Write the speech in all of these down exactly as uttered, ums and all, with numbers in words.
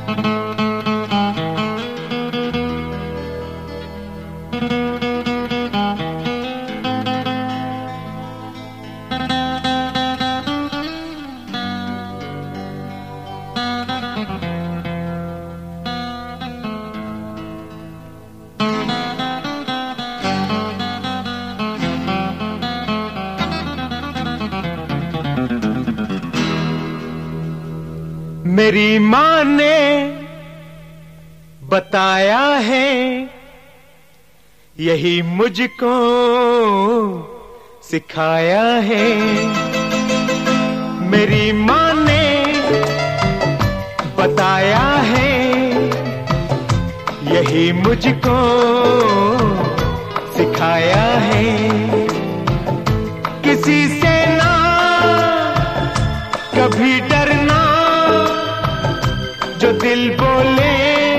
मेरी माँ ने बताया है, यही मुझको सिखाया है। मेरी माँ ने बताया है, यही मुझको सिखाया है। किसी से ना कभी डरना, जो दिल बोले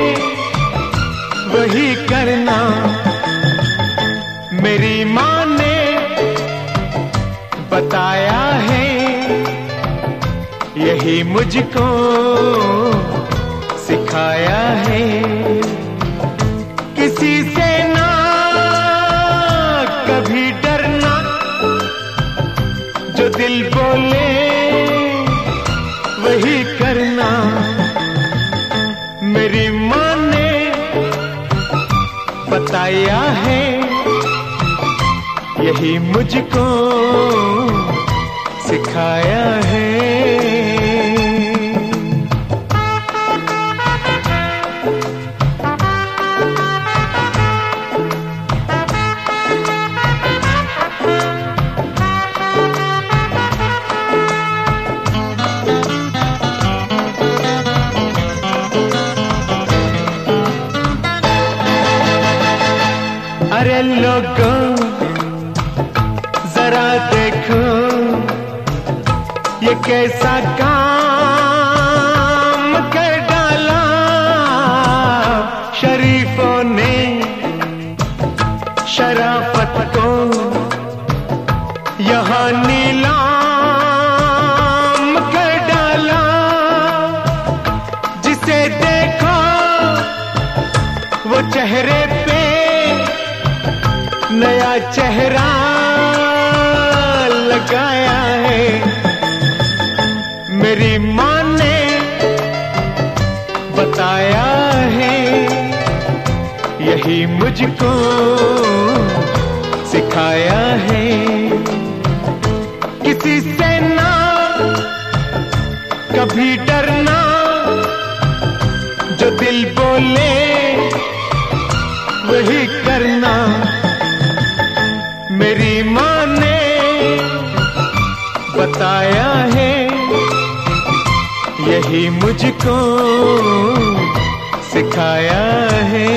वही करना। मेरी माँ ने बताया है, यही मुझको सिखाया है। किसी से ना कभी डरना, जो दिल बोले वही करना। मेरी माँ ने बताया है, यही मुझको सिखाया है। अरे लोगों जरा देखो, ये कैसा काम कर डाला शरीफों ने। शराफत को यहाँ नीलाम कर डाला। जिसे देखो वो चेहरे पे नया चेहरा लगाया है। मेरी माँ ने बताया है, यही मुझको सिखाया है। किसी से ना कभी डरना, जो दिल बोले वही करना। मेरी माँ ने बताया है, यही मुझको सिखाया है।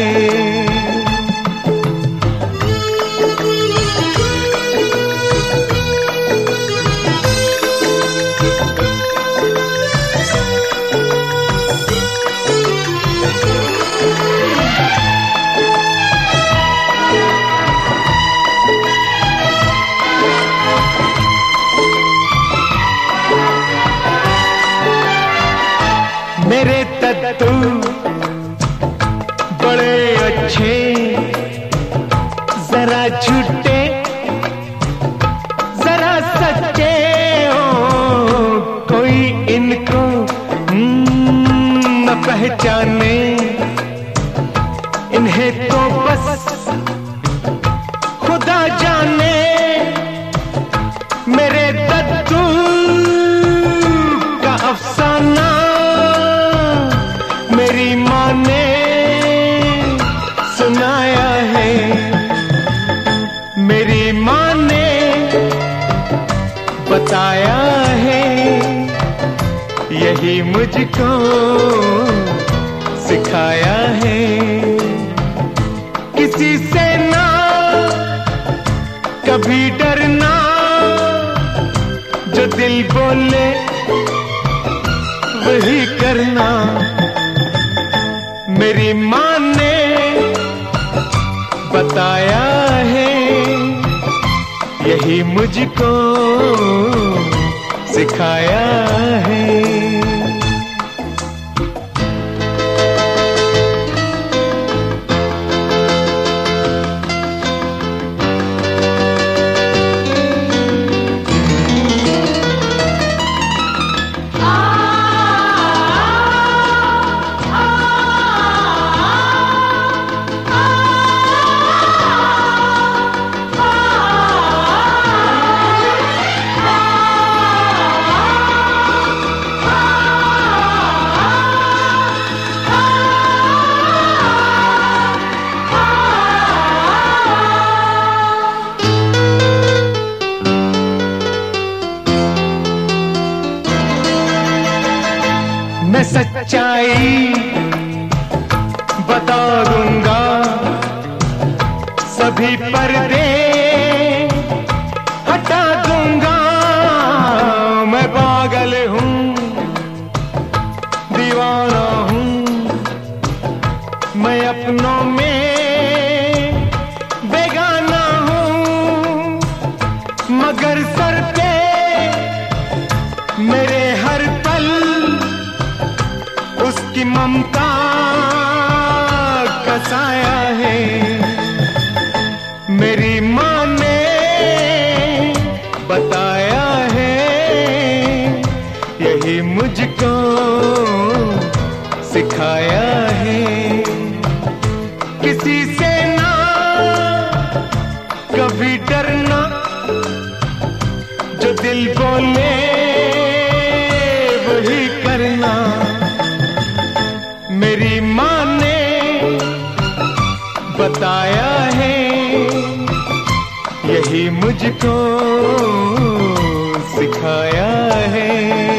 मेरे तत्तू बड़े अच्छे, जरा झूठे जरा सच्चे हो। कोई इनको न पहचाने, इन्हें तो बस खुदा जाने। मेरे तत्तू का अफसाना मेरी माँ ने सुनाया है। मेरी माँ ने बताया है, यही मुझको सिखाया है। किसी से ना कभी डरना, जो दिल बोले वही करना। मेरी माँ ने बताया है, यही मुझको सिखाया है। सच्चाई बता दूंगा, सभी पर्दे हटा दूंगा। मैं पागल हूँ, दीवाना हूँ, मैं अपनों में बेगाना हूँ, मगर सर पे मेरे हर पल उसकी ममता का साया है। मेरी माँ ने बताया है, यही मुझको सिखाया है। किसी से ना कभी डरना, जो दिल बोले वही करना। मेरी माँ ने बताया है, यही मुझको सिखाया है।